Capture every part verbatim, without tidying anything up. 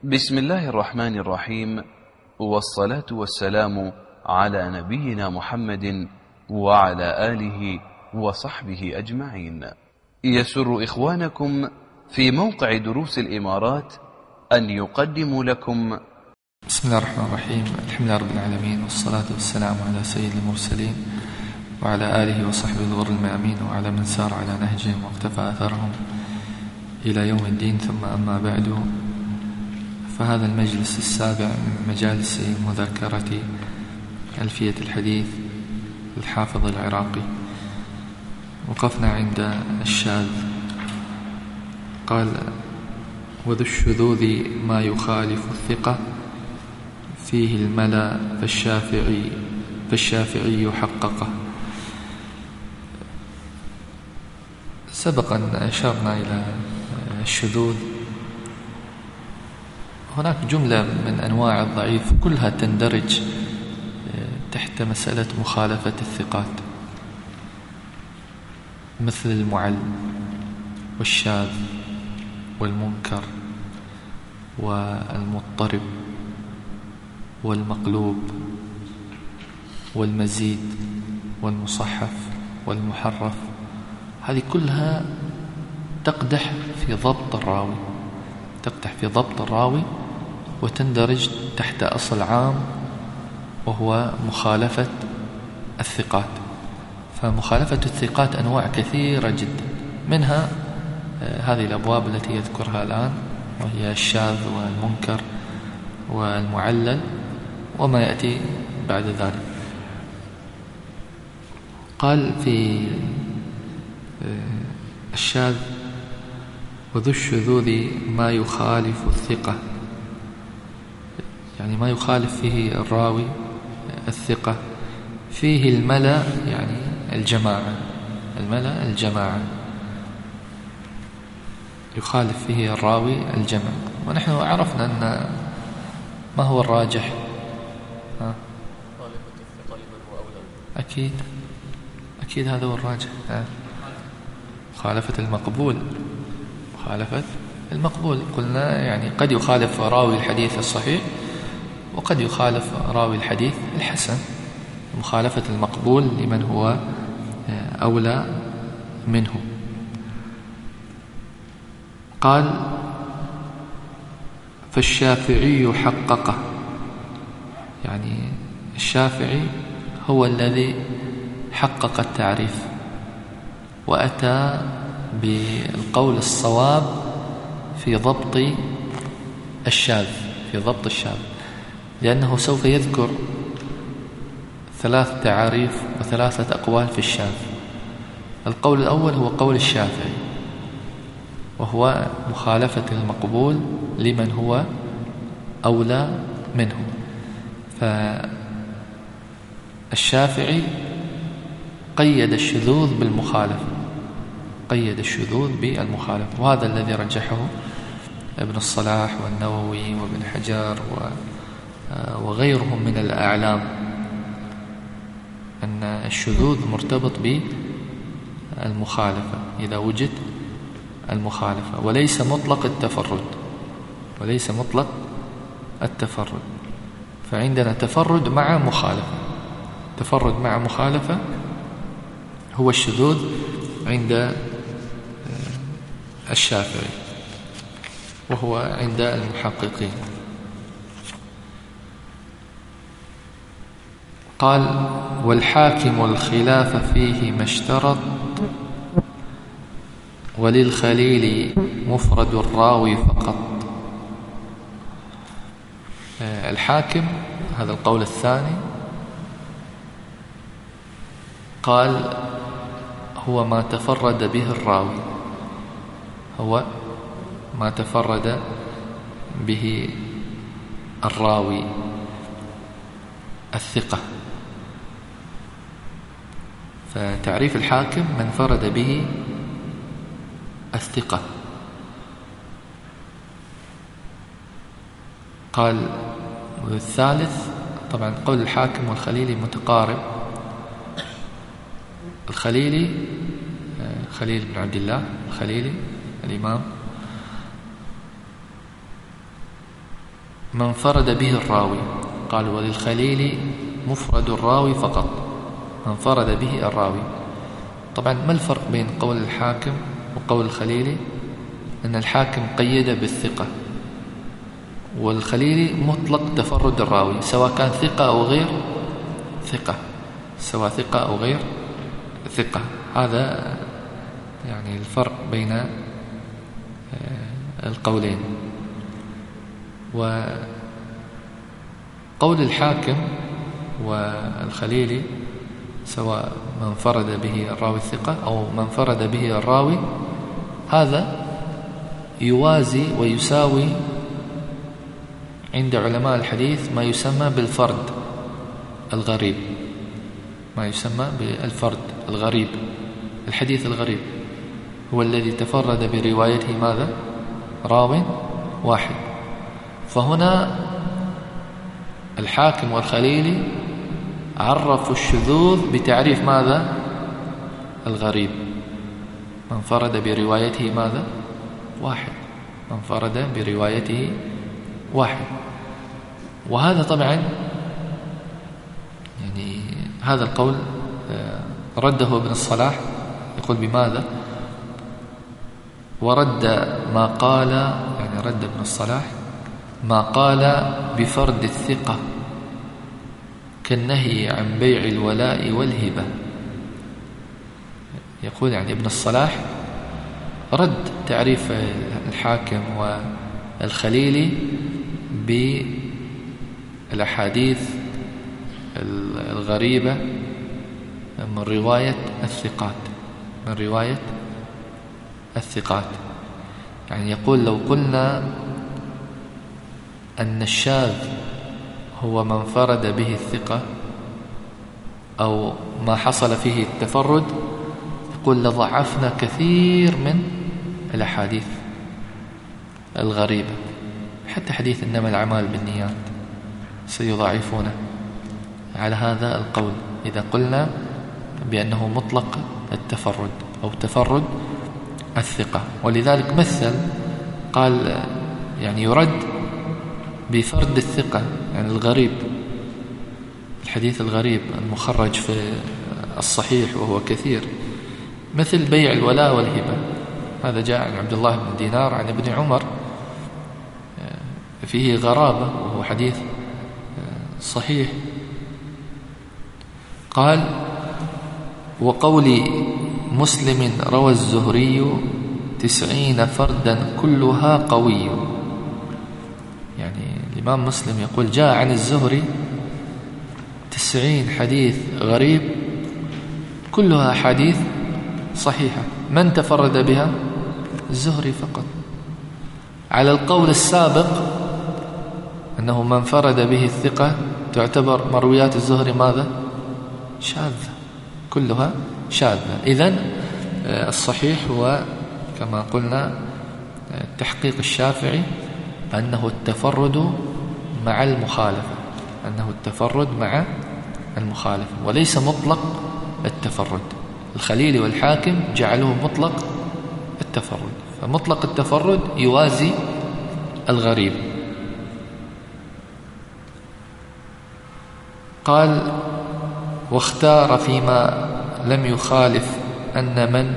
بسم الله الرحمن الرحيم، والصلاة والسلام على نبينا محمد وعلى آله وصحبه أجمعين. يسر إخوانكم في موقع دروس الإمارات أن يقدموا لكم بسم الله الرحمن الرحيم. الحمد لله رب العالمين، والصلاة والسلام على سيد المرسلين وعلى آله وصحبه الغر الميامين وعلى من سار على نهجهم واقتفى أثرهم إلى يوم الدين. ثم أما بعد، فهذا المجلس السابع من مجالس مذاكرة ألفية الحديث للحافظ العراقي. وقفنا عند الشاذ. قال: وذو الشذوذ ما يخالف الثقة فيه الملا فالشافعي فالشافعي حققه. سبقا أشرنا إلى الشذوذ. هناك جملة من أنواع الضعيف كلها تندرج تحت مسألة مخالفة الثقات، مثل المعل والشاذ والمنكر والمضطرب والمقلوب والمزيد والمصحف والمحرف. هذه كلها تقدح في ضبط الراوي تقدح في ضبط الراوي وتندرج تحت أصل عام، وهو مخالفة الثقات. فمخالفة الثقات أنواع كثيرة جدا، منها هذه الأبواب التي يذكرها الآن، وهي الشاذ والمنكر والمعلل وما يأتي بعد ذلك. قال في الشاذ: وذو الشذوذ ما يخالف الثقة، يعني ما يخالف فيه الراوي الثقة، فيه الملا يعني الجماعة الملا الجماعة يخالف فيه الراوي الجمع. ونحن عرفنا أن ما هو الراجح؟ ها؟ أكيد أكيد هذا هو الراجح. ها؟ مخالفة المقبول مخالفة المقبول قلنا يعني قد يخالف راوي الحديث الصحيح وقد يخالف راوي الحديث الحسن. مخالفة المقبول لمن هو أولى منه. قال: فالشافعي حققه، يعني الشافعي هو الذي حقق التعريف وأتى بالقول الصواب في ضبط الشاذ في ضبط الشاذ لأنه سوف يذكر ثلاث تعاريف وثلاثة أقوال في الشاذ. القول الأول هو قول الشافعي، وهو مخالفة المقبول لمن هو أولى منه. فالشافعي قيد الشذوذ بالمخالفة قيد الشذوذ بالمخالفة وهذا الذي رجحه ابن الصلاح والنووي وابن حجر وغيرهم من الأعلام، أن الشذوذ مرتبط بالمخالفة إذا وجد المخالفة، وليس مطلق التفرد وليس مطلق التفرد فعندنا تفرد مع مخالفة تفرد مع مخالفة هو الشذوذ عند الشافعي، وهو عند المحققين. قال: والحاكم الخلاف فيه ما اشترط وللخليل مفرد الراوي فقط. الحاكم، هذا القول الثاني، قال هو ما تفرد به الراوي هو ما تفرد به الراوي الثقة. فتعريف الحاكم من فرد به الثقة. قال: والثالث، طبعا قول الحاكم والخليلي متقارب. الخليلي خليل بن عبد الله الخليلي الإمام من فرد به الراوي. قال وللخليل مفرد الراوي فقط، من فرد به الراوي. طبعا ما الفرق بين قول الحاكم وقول الخليلي؟ أن الحاكم قيد بالثقة، والخليلي مطلق تفرد الراوي سواء كان ثقة أو غير ثقة، سواء ثقة أو غير ثقة. هذا يعني الفرق بين القولين. وقول الحاكم والخليلي سواء من فرد به الراوي الثقة أو من فرد به الراوي، هذا يوازي ويساوي عند علماء الحديث ما يسمى بالفرد الغريب، ما يسمى بالفرد الغريب. الحديث الغريب هو الذي تفرد بروايته ماذا؟ راو واحد. فهنا الحاكم والخليلي عرفوا الشذوذ بتعريف ماذا؟ الغريب. من فرد بروايته ماذا؟ واحد، من فرد بروايته واحد. وهذا طبعا يعني هذا القول رده ابن الصلاح، يقول بماذا؟ ورد ما قال، يعني رد ابن الصلاح ما قال بفرد الثقة كالنهي عن بيع الولاء والهبة. يقول يعني ابن الصلاح رد تعريف الحاكم والخليلي بالأحاديث الغريبة من رواية الثقات، من رواية الثقات. يعني يقول لو قلنا أن الشاذ هو من فرد به الثقة أو ما حصل فيه التفرد، يقول لضعفنا كثير من الأحاديث الغريبة، حتى حديث إنما الأعمال بالنيات سيضاعفونه على هذا القول إذا قلنا بأنه مطلق التفرد أو تفرد الثقة. ولذلك مثل قال يعني يرد بفرد الثقة، يعني الغريب، الحديث الغريب المخرج في الصحيح وهو كثير، مثل بيع الولاء والهبة. هذا جاء عن عبد الله بن دينار عن ابن عمر، فيه غرابة وهو حديث صحيح. قال وقول مسلم روى الزهري تسعين فردا كلها قوي. يعني الإمام مسلم يقول جاء عن الزهري تسعين حديث غريب كلها حديث صحيحة. من تفرد بها؟ الزهري فقط. على القول السابق أنه من فرد به الثقة تعتبر مرويات الزهري ماذا؟ شاذة، كلها شاذة. إذن الصحيح هو كما قلنا تحقيق الشافعي أنه التفرد مع المخالفة، أنه التفرد مع المخالفة وليس مطلق التفرد. الخليلي والحاكم جعلوه مطلق التفرد، فمطلق التفرد يوازي الغريب. قال واختار فيما لم يخالف أن من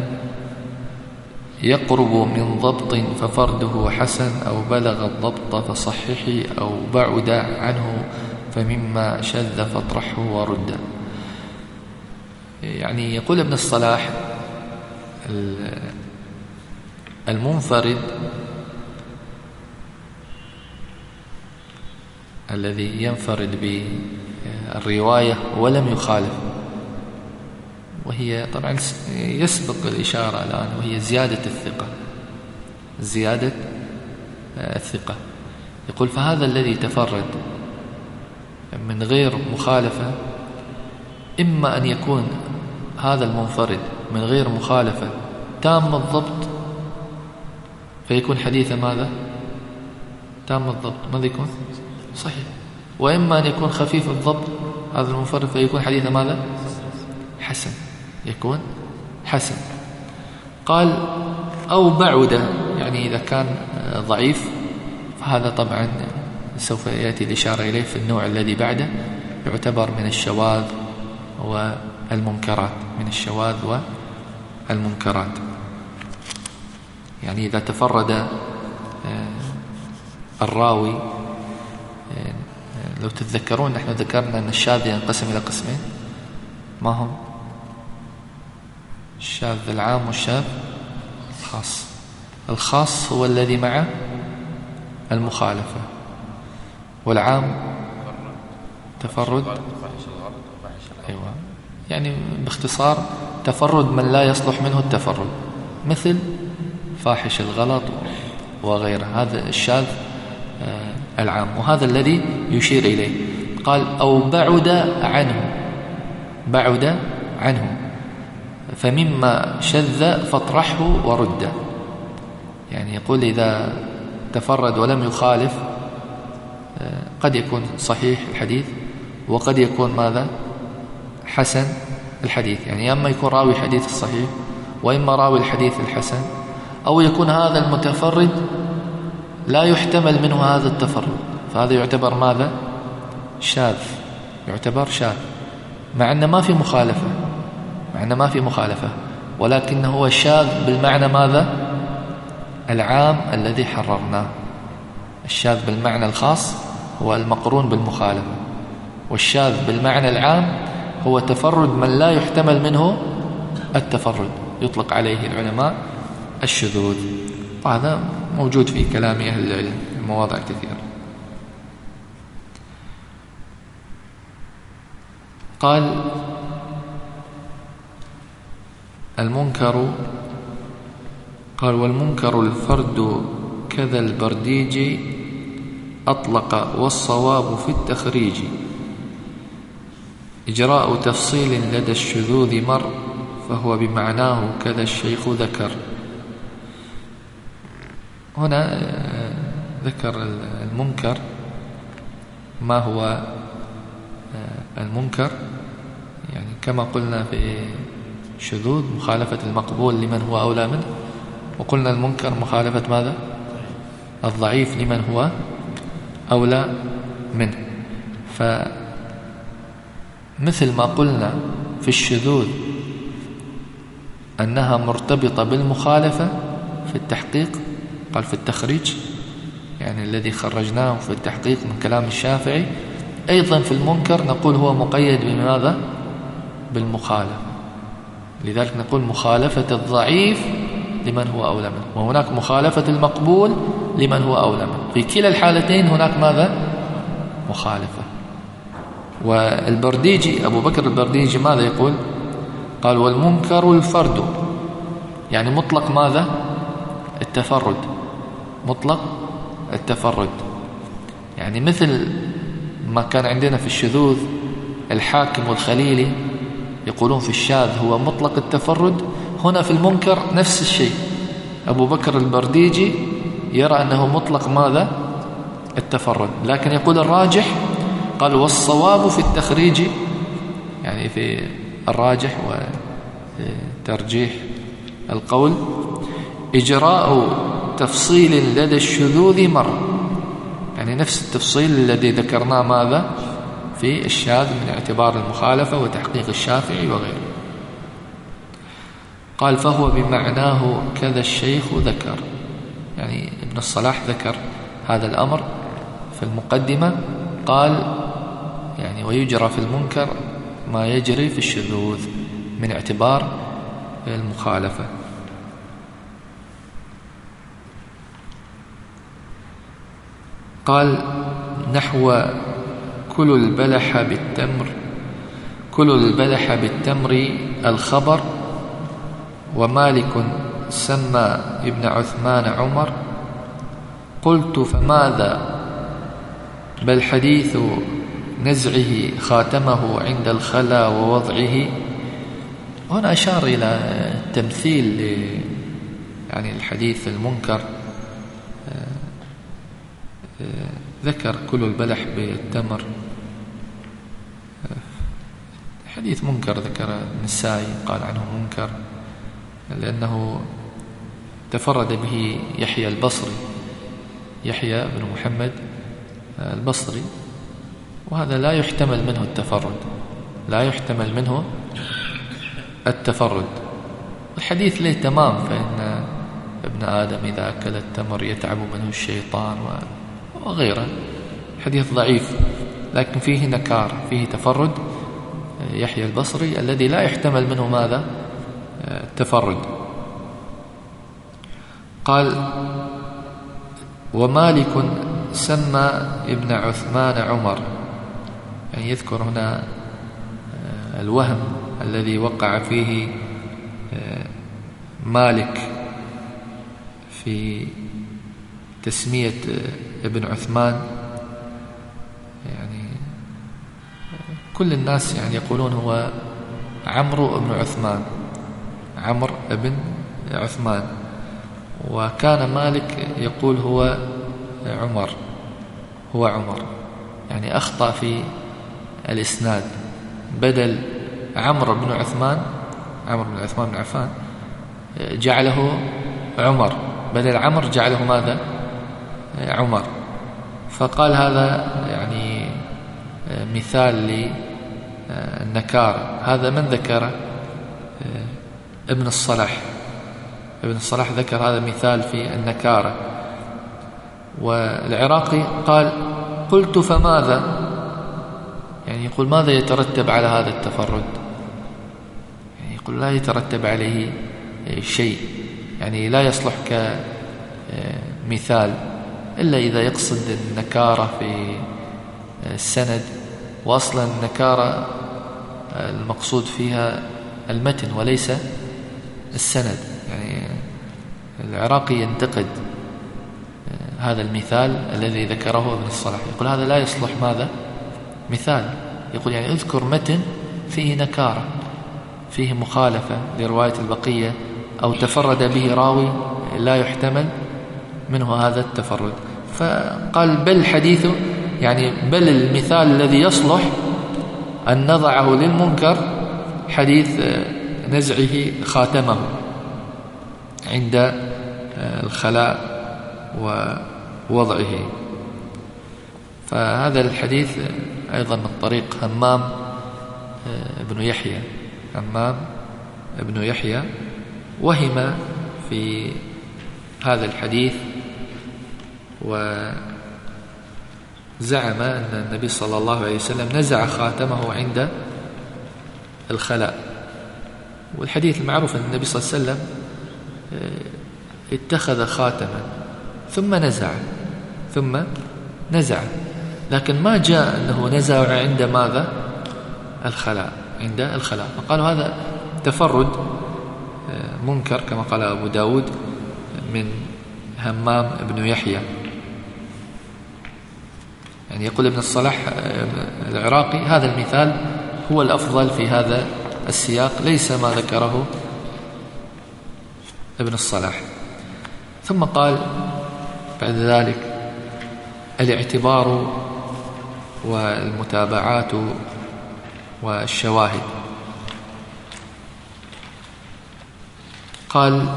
يقرب من ضبط ففرده حسن أو بلغ الضبط فصححي أو بعد عنه فمما شذ فاطرحه ورد. يعني يقول ابن الصلاح المنفرد الذي ينفرد بالرواية ولم يخالف، وهي طبعا يسبق الإشارة الآن، وهي زيادة الثقة، زيادة الثقة. يقول فهذا الذي تفرد من غير مخالفة، إما أن يكون هذا المنفرد من غير مخالفة تام الضبط فيكون حديثا ماذا؟ تام الضبط، ماذا يكون؟ صحيح. وإما أن يكون خفيف الضبط هذا المنفرد فيكون حديثا ماذا؟ حسن، يكون حسن. قال أو بعد، يعني إذا كان ضعيف فهذا طبعا سوف يأتي الإشارة إليه في النوع الذي بعده، يعتبر من الشواذ والمنكرات، من الشواذ والمنكرات. يعني إذا تفرد الراوي، لو تتذكرون نحن ذكرنا أن الشاذ ينقسم إلى قسمين، ما هم؟ الشاذ العام والشاذ الخاص. الخاص هو الذي مع المخالفة، والعام تفرد، أيوة، يعني باختصار تفرد من لا يصلح منه التفرد، مثل فاحش الغلط وغيره، هذا الشاذ العام، وهذا الذي يشير إليه. قال أو بعد عنه، بعد عنه فمما شذ فاطرحه ورده. يعني يقول إذا تفرد ولم يخالف قد يكون صحيح الحديث، وقد يكون ماذا؟ حسن الحديث. يعني أما يكون راوي الحديث الصحيح، وإما راوي الحديث الحسن، أو يكون هذا المتفرد لا يحتمل منه هذا التفرد، فهذا يعتبر ماذا؟ شاذ، يعتبر شاذ، مع أنه ما في مخالفة، مع أنه ما في مخالفة، ولكنه هو شاذ بالمعنى ماذا؟ العام الذي حررناه. الشاذ بالمعنى الخاص هو المقرون بالمخالفة، والشاذ بالمعنى العام هو تفرد من لا يحتمل منه التفرد، يطلق عليه العلماء الشذوذ، وهذا موجود في كلام أهل العلم مواضع كثيرة. قال المنكر، قال والمنكر الفرد كذا البرديج أطلق، والصواب في التخريج إجراء تفصيل لدى الشذوذ مر، فهو بمعناه كذا الشيخ ذكر. هنا ذكر المنكر، ما هو المنكر؟ يعني كما قلنا في الشذوذ مخالفة المقبول لمن هو أولى منه، وقلنا المنكر مخالفة ماذا؟ الضعيف لمن هو أولى منه. فمثل ما قلنا في الشذوذ أنها مرتبطة بالمخالفة في التحقيق، قال في التخريج، يعني الذي خرجناه في التحقيق من كلام الشافعي، أيضا في المنكر نقول هو مقيد بماذا؟ بالمخالفة. لذلك نقول مخالفة الضعيف لمن هو أولى منه، وهناك مخالفة المقبول لمن هو أولى منه. في كلا الحالتين هناك ماذا؟ مخالفة. والبرديجي أبو بكر البرديجي ماذا يقول؟ قال والمنكر الفرد، يعني مطلق ماذا؟ التفرد، مطلق التفرد. يعني مثل ما كان عندنا في الشذوذ الحاكم والخليلي يقولون في الشاذ هو مطلق التفرد، هنا في المنكر نفس الشيء. أبو بكر البرديجي يرى أنه مطلق ماذا؟ التفرد، لكن يقول الراجح، قال والصواب في التخريج، يعني في الراجح وترجيح القول، إجراء تفصيل لدى الشذوذ مر، يعني نفس التفصيل الذي ذكرناه ماذا؟ في الشاذ من اعتبار المخالفة وتحقيق الشافعي وغيره. قال فهو بمعناه كذا الشيخ ذكر، يعني ابن الصلاح ذكر هذا الأمر في المقدمة، قال يعني ويجرى في المنكر ما يجري في الشذوذ من اعتبار المخالفة. قال نحو كل البلح بالتمر، كل البلح بالتمر الخبر، ومالك سمى ابن عثمان عمر، قلت فماذا بل حديث نزعه خاتمه عند الخلا ووضعه. هنا أشار إلى التمثيل يعني الحديث المنكر، ذكر كل البلح بالتمر، حديث منكر ذكر النسائي قال عنه منكر لأنه تفرد به يحيى البصري، يحيى بن محمد البصري، وهذا لا يحتمل منه التفرد، لا يحتمل منه التفرد. الحديث له تمام، فإن ابن آدم إذا أكل التمر يتعب منه الشيطان وغيره، حديث ضعيف، لكن فيه نكار، فيه تفرد يحيى البصري الذي لا يحتمل منه ماذا؟ التفرد. قال: ومالك سمى ابن عثمان عمر، يعني يذكر هنا الوهم الذي وقع فيه مالك في تسمية ابن عثمان. يعني كل الناس يعني يقولون هو عمرو بن عثمان، عمرو بن عثمان، وكان مالك يقول هو عمر، هو عمر، يعني أخطأ في الإسناد، بدل عمرو بن عثمان، عمرو بن عثمان بن عفان، جعله عمر، بدل عمر جعله ماذا؟ عمر. فقال هذا يعني مثال للنكارة. هذا من ذكر؟ ابن الصلاح، ابن الصلاح ذكر هذا مثال في النكارة. والعراقي قال: قلت فماذا؟ يعني يقول ماذا يترتب على هذا التفرد؟ يعني يقول لا يترتب عليه شيء، يعني لا يصلح كمثال إلا إذا يقصد النكارة في السند، وأصلا النكارة المقصود فيها المتن وليس السند. يعني العراقي ينتقد هذا المثال الذي ذكره ابن الصلاح، يقول هذا لا يصلح ماذا؟ مثال. يقول يعني اذكر متن فيه نكارة، فيه مخالفة لرواية البقية، أو تفرد به راوي لا يحتمل منه هذا التفرد. فقال بل حديثه، يعني بل المثال الذي يصلح أن نضعه للمنكر حديث نزعه خاتمه عند الخلاء ووضعه. فهذا الحديث أيضا من طريق همام ابن يحيى، همام ابن يحيى وهم في هذا الحديث، وزعم أن النبي صلى الله عليه وسلم نزع خاتمه عند الخلاء. والحديث المعروف أن النبي صلى الله عليه وسلم اتخذ خاتما ثم نزع ثم نزع لكن ما جاء أنه نزع عند ماذا؟ الخلاء، عند الخلاء. فقالوا هذا تفرد منكر كما قال أبو داود من همام ابن يحيى. يعني يقول ابن الصلاح العراقي هذا المثال هو الأفضل في هذا السياق، ليس ما ذكره ابن الصلاح. ثم قال بعد ذلك الاعتبار والمتابعات والشواهد. قال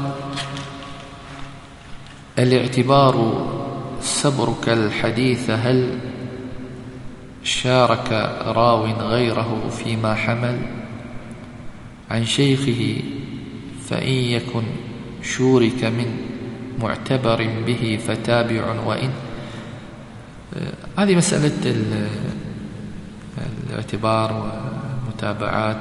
الاعتبار سبرك الحديث هل شارك راو غيره فيما حمل عن شيخه، فإن يكن شورك من معتبر به فتابع وإن. هذه مسألة الاعتبار والمتابعات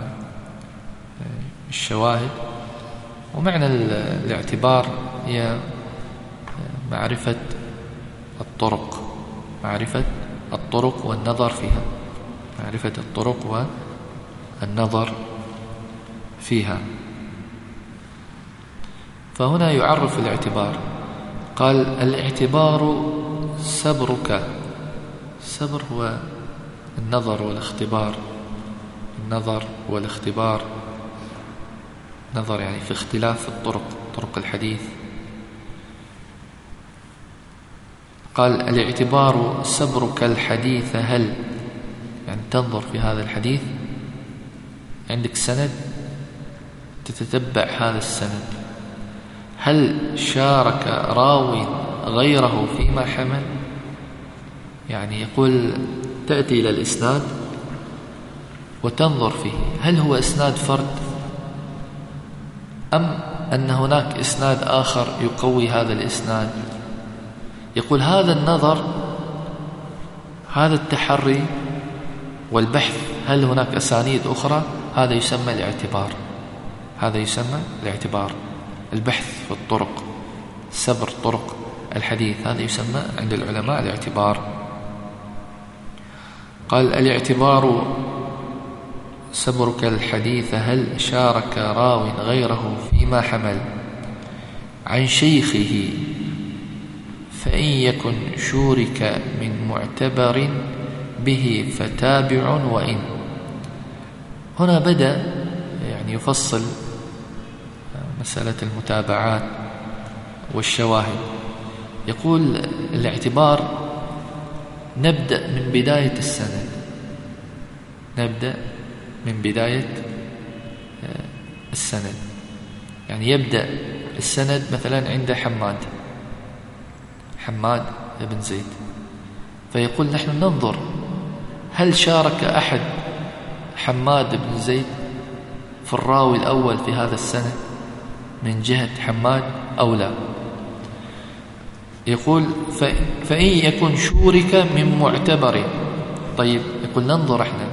والشواهد. ومعنى الاعتبار هي معرفة الطرق، معرفة الطرق والنظر فيها، معرفة الطرق والنظر فيها. فهنا يعرف الاعتبار، قال الاعتبار سبرك. السبر هو النظر والاختبار، النظر والاختبار، نظر يعني في اختلاف الطرق، طرق الحديث. قال الاعتبار سبرك الحديث هل، يعني تنظر في هذا الحديث، عندك سند تتتبع هذا السند، هل شارك راوي غيره فيما حمل؟ يعني يقول تأتي إلى الإسناد وتنظر فيه هل هو إسناد فرد أم أن هناك إسناد آخر يقوي هذا الإسناد. يقول هذا النظر، هذا التحري والبحث هل هناك أسانيد أخرى، هذا يسمى الاعتبار. هذا يسمى الاعتبار، البحث في الطرق، سبر طرق الحديث، هذا يسمى عند العلماء الاعتبار. قال الاعتبار سبرك الحديث هل شارك راو غيره فيما حمل عن شيخه، فإن يكن شورك من معتبر به فتابع وإن. هنا بدأ يعني يفصل مسألة المتابعات والشواهد. يقول الاعتبار نبدأ من بداية السند، نبدأ من بداية السند. يعني يبدأ السند مثلا عند حماد حماد بن زيد، فيقول نحن ننظر هل شارك أحد حماد بن زيد في الراوي الأول في هذا السند من جهة حماد أو لا. يقول فإن يكن شورك من معتبر. طيب يقول ننظر احنا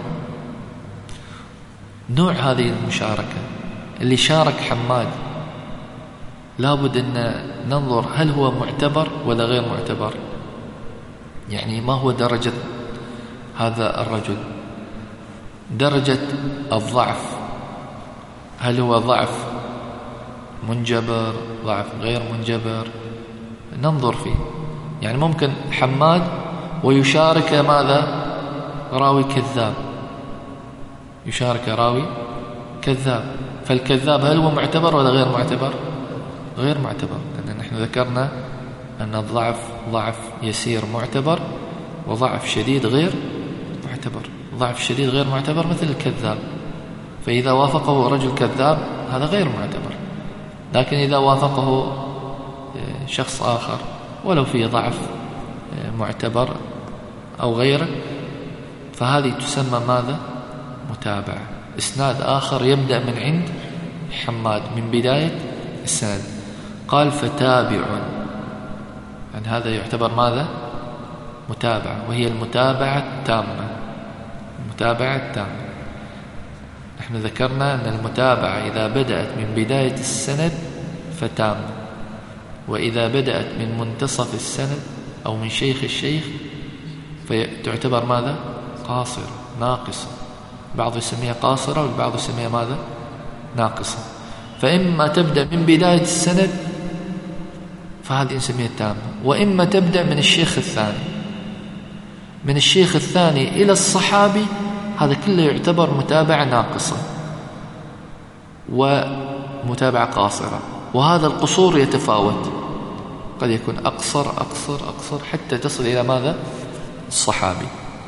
نوع هذه المشاركة، اللي شارك حماد لابد أن ننظر هل هو معتبر ولا غير معتبر. يعني ما هو درجة هذا الرجل، درجة الضعف، هل هو ضعف منجبر، ضعف غير منجبر، ننظر فيه. يعني ممكن حماد ويشارك ماذا راوي كذاب، يشارك راوي كذاب، فالكذاب هل هو معتبر ولا غير معتبر؟ غير معتبر، لأن نحن ذكرنا أن الضعف ضعف يسير معتبر وضعف شديد غير معتبر. ضعف شديد غير معتبر مثل الكذاب، فإذا وافقه رجل كذاب هذا غير معتبر. لكن إذا وافقه شخص آخر ولو فيه ضعف معتبر أو غيره فهذه تسمى ماذا؟ متابعة. إسناد آخر يبدأ من عند حماد من بداية السند. قال فتابع، يعني هذا يعتبر ماذا؟ متابعة، وهي المتابعة التامة. المتابعة التامة نحن ذكرنا أن المتابعة إذا بدأت من بداية السند فتام، وإذا بدأت من منتصف السند أو من شيخ الشيخ فتعتبر ماذا؟ قاصرة ناقصة. بعض يسميها قاصرة والبعض يسميها ماذا؟ ناقصة. فإما تبدأ من بداية السند فهذه نسميها تامة، وإما تبدأ من الشيخ الثاني، من الشيخ الثاني إلى الصحابي، هذا كله يعتبر متابعة ناقصة ومتابعة قاصرة. وهذا القصور يتفاوت، قد يكون أقصر أقصر أقصر حتى تصل إلى ماذا؟ الصحابي.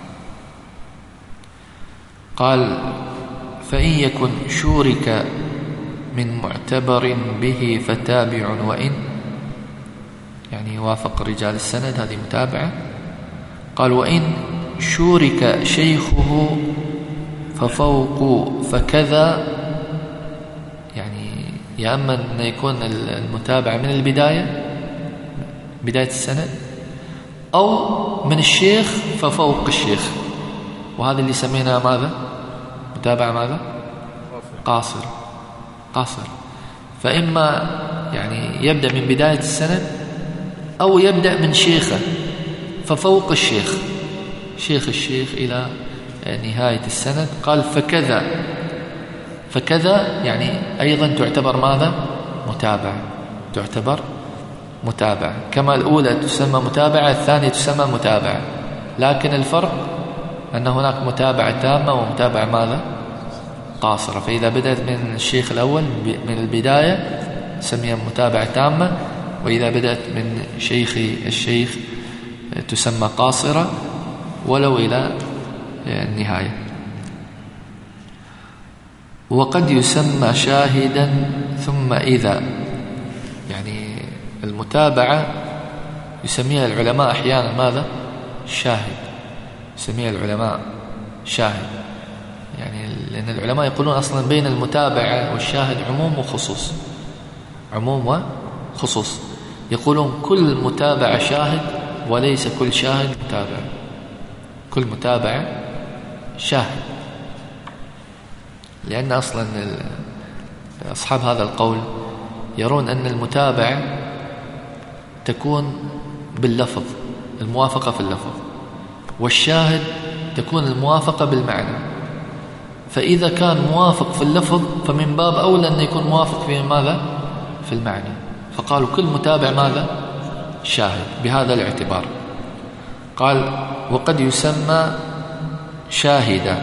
قال فإن يكن شورك من معتبر به فتابع وإن، يعني وافق رجال السند، هذه متابعة. قال وإن شورك شيخه ففوق فكذا، يعني يا أما أن يكون المتابعة من البداية بداية السند، أو من الشيخ ففوق الشيخ، وهذا اللي سميناه ماذا؟ متابعة ماذا؟ قاصر قاصر. فإما يعني يبدأ من بداية السند أو يبدأ من شيخه ففوق الشيخ، شيخ الشيخ إلى نهاية السند. قال فكذا، فكذا يعني أيضا تعتبر ماذا؟ متابعة، تعتبر متابعة. كما الأولى تسمى متابعة، الثانية تسمى متابعة، لكن الفرق أن هناك متابعة تامة ومتابعة ماذا؟ قاصرة. فإذا بدأت من الشيخ الأول من البداية تسميها متابعة تامة، وإذا بدأت من شيخ الشيخ تسمى قاصرة ولو إلى النهاية. وقد يسمى شاهدا ثم إذا، يعني المتابعة يسميها العلماء أحيانا ماذا؟ شاهد، يسميه العلماء شاهد. يعني لأن العلماء يقولون أصلا بين المتابعة والشاهد عموم وخصوص، عموم وخصوص. يقولون كل متابعة شاهد وليس كل شاهد متابع، كل متابعة شاهد. لأن أصلا أصحاب هذا القول يرون أن المتابعة تكون باللفظ، الموافقة في اللفظ، والشاهد تكون الموافقة بالمعنى. فإذا كان موافق في اللفظ فمن باب أولى أن يكون موافق في ماذا؟ في المعنى. فقالوا كل متابع ماذا؟ شاهد بهذا الاعتبار. قال وقد يسمى شاهدا.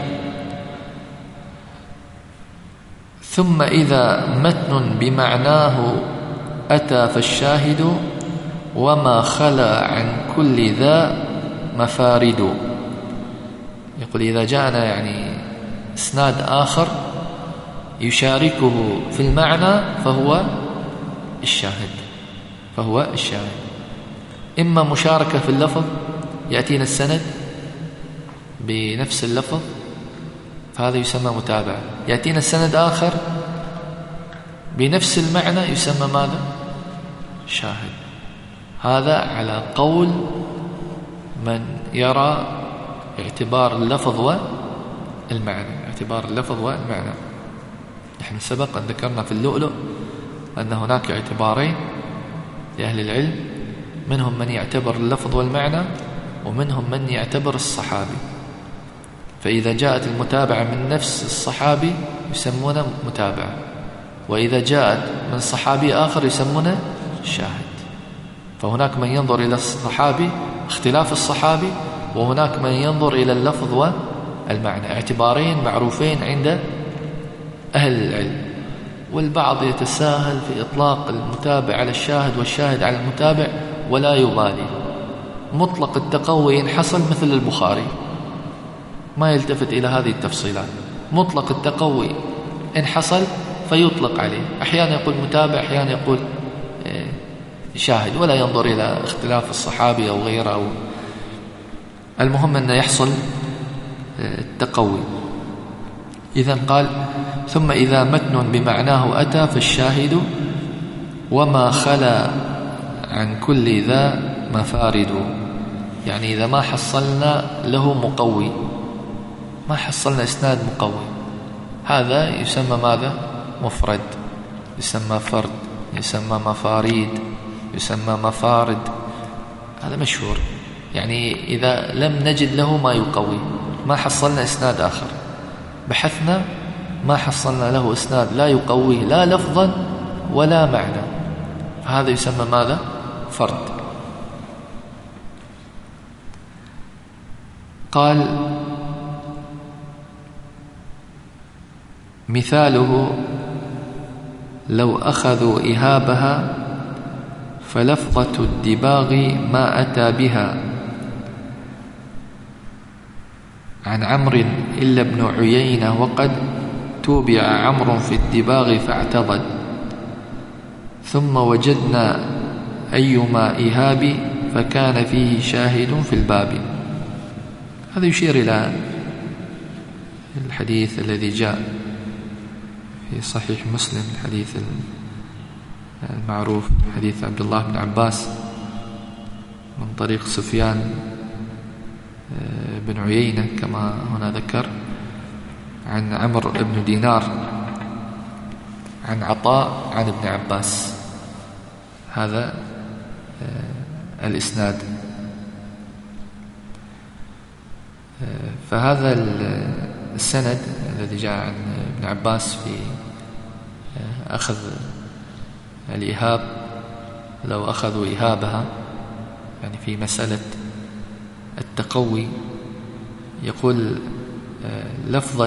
ثم إذا متن بمعناه أتى فالشاهد وما خلا عن كل ذا مفارد. يقول إذا جاءنا يعني إسناد آخر يشاركه في المعنى فهو الشاهد، فهو الشاهد. إما مشاركة في اللفظ، يأتينا السند بنفس اللفظ فهذا يسمى متابعة. يأتينا السند آخر بنفس المعنى يسمى ماذا؟ شاهد. هذا على قول من يرى اعتبار اللفظ والمعنى، اعتبار اللفظ والمعنى. نحن سبق أن ذكرنا في اللؤلؤ أن هناك اعتبارين لأهل العلم، منهم من يعتبر اللفظ والمعنى ومنهم من يعتبر الصحابي. فإذا جاءت المتابعة من نفس الصحابي يسمونه متابعة، وإذا جاءت من صحابي آخر يسمونه شاهد. فهناك من ينظر إلى الصحابي اختلاف الصحابي، وهناك من ينظر إلى اللفظ والمعنى، اعتبارين معروفين عند أهل العلم. والبعض يتساهل في إطلاق المتابع على الشاهد والشاهد على المتابع ولا يبالي، مطلق التقوي إن حصل مثل البخاري، ما يلتفت إلى هذه التفصيلات. مطلق التقوي إن حصل فيطلق عليه، أحيانا يقول متابع، أحيانا يقول شاهد، ولا ينظر إلى اختلاف الصحابي أو غيره أو المهم أن يحصل التقوي. إذن قال ثم إذا متن بمعناه أتى فالشاهد وما خلا عن كل ذا مفارد. يعني إذا ما حصلنا له مقوي، ما حصلنا إسناد مقوي، هذا يسمى ماذا؟ مفرد، يسمى فرد، يسمى مفاريد، يسمى مفارد. هذا مشهور. يعني إذا لم نجد له ما يقوي، ما حصلنا إسناد آخر، بحثنا ما حصلنا له إسناد لا يقويه لا لفظا ولا معنى، فهذا يسمى ماذا؟ فرد. قال مثاله لو أخذوا إهابها فلفظة الدباغ ما أتى بها عن عمرو إلا ابن عيينة وقد توبع عمرو في الدباغ فاعتضد ثم وجدنا أيما إهاب فكان فيه شاهد في الباب. هذا يشير إلى الحديث الذي جاء في صحيح مسلم، الحديث المعروف حديث عبد الله بن عباس من طريق سفيان بن عيينة كما هنا ذكر عن عمرو بن دينار عن عطاء عن ابن عباس. هذا الإسناد. فهذا السند الذي جاء عن ابن عباس في أخذ الإهاب، لو أخذوا إهابها يعني في مسألة التقوي، يقول لفظة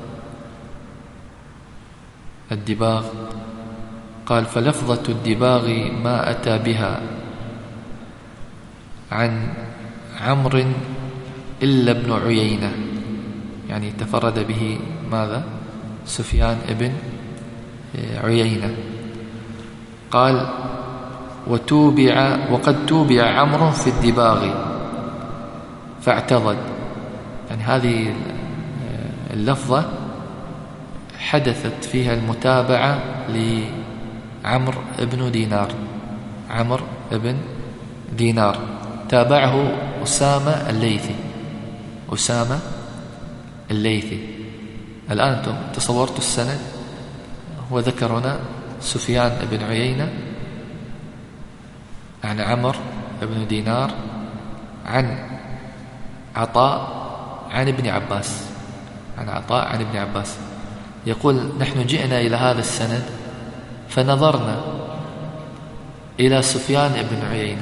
الدباغ، قال فلفظة الدباغ ما أتى بها عن عمرو إلا ابن عيينة، يعني تفرد به ماذا؟ سفيان ابن عيينة. قال وتوبع وقد توبع عمرو في الدباغ، فاعتضد. يعني هذه اللفظة حدثت فيها المتابعة لعمر بن دينار. عمر بن دينار تابعه أسامة الليثي. أسامة الليثي. الآن أنتم تصورتوا السند. هو ذكر هنا سفيان بن عيينة عن عمر بن دينار عن عطاء عن ابن عباس. عن عطاء عن ابن عباس يقول: نحن جئنا إلى هذا السند فنظرنا إلى سفيان بن عيينة.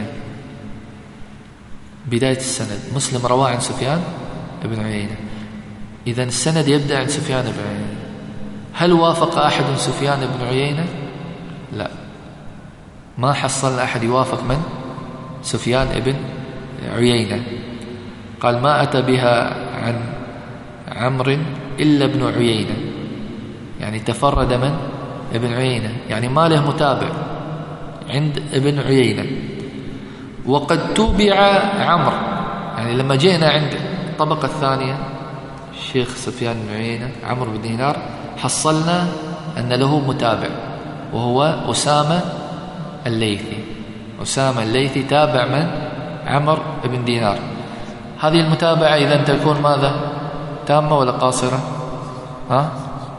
بداية السند مسلم رواه عن سفيان بن عيينة، إذن السند يبدأ عن سفيان بن عيينة. هل وافق أحد سفيان بن عيينة؟ لا، ما حصل أحد يوافق من؟ سفيان بن عيينة. قال: ما أتى بها عن عمرو إلا ابن عيينة، يعني تفرد من؟ ابن عيينة، يعني ما له متابع عند ابن عيينة. وقد توبع عمرو، يعني لما جئنا عند الطبقة الثانية الشيخ سفيان بن عيينة عمرو بن دينار حصلنا أن له متابع وهو أسامة الليثي. أسامة الليثي تابع من؟ عمرو بن دينار. هذه المتابعة إذن تكون ماذا؟ تامة ولا قاصرة؟ ها؟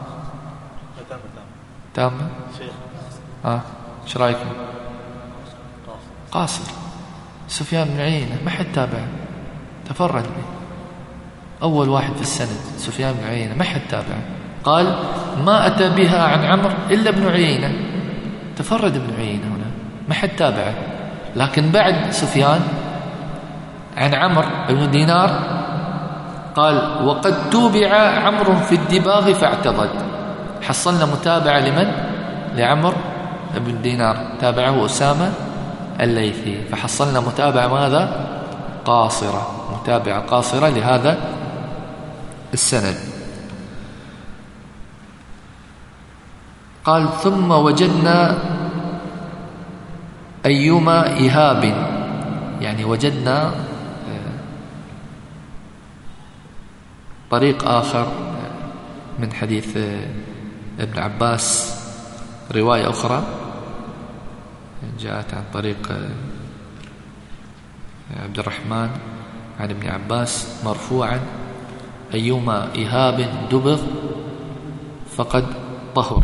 تامة؟ ها؟ ايش رايكم؟ قاصر. سفيان بن عيينة ما حد تابع، تفرد به، أول واحد في السند سفيان بن عيينة ما حد تابع. قال: ما أتى بها عن عمرو إلا ابن عيينة، تفرد ابن عيينة هنا ما حد تابعه. لكن بعد سفيان عن عمرو بن دينار قال: وقد توبع عمرو في الدباغ فاعتضد. حصلنا متابعة لمن؟ لعمرو بن دينار، تابعه أسامة الليثي، فحصلنا متابعة ماذا؟ قاصرة، متابعة قاصرة لهذا السند. قال: ثم وجدنا أيما إهاب، يعني وجدنا طريق آخر من حديث ابن عباس، رواية أخرى جاءت عن طريق عبد الرحمن عن ابن عباس مرفوعا: أيما إهاب دبغ فقد طهر.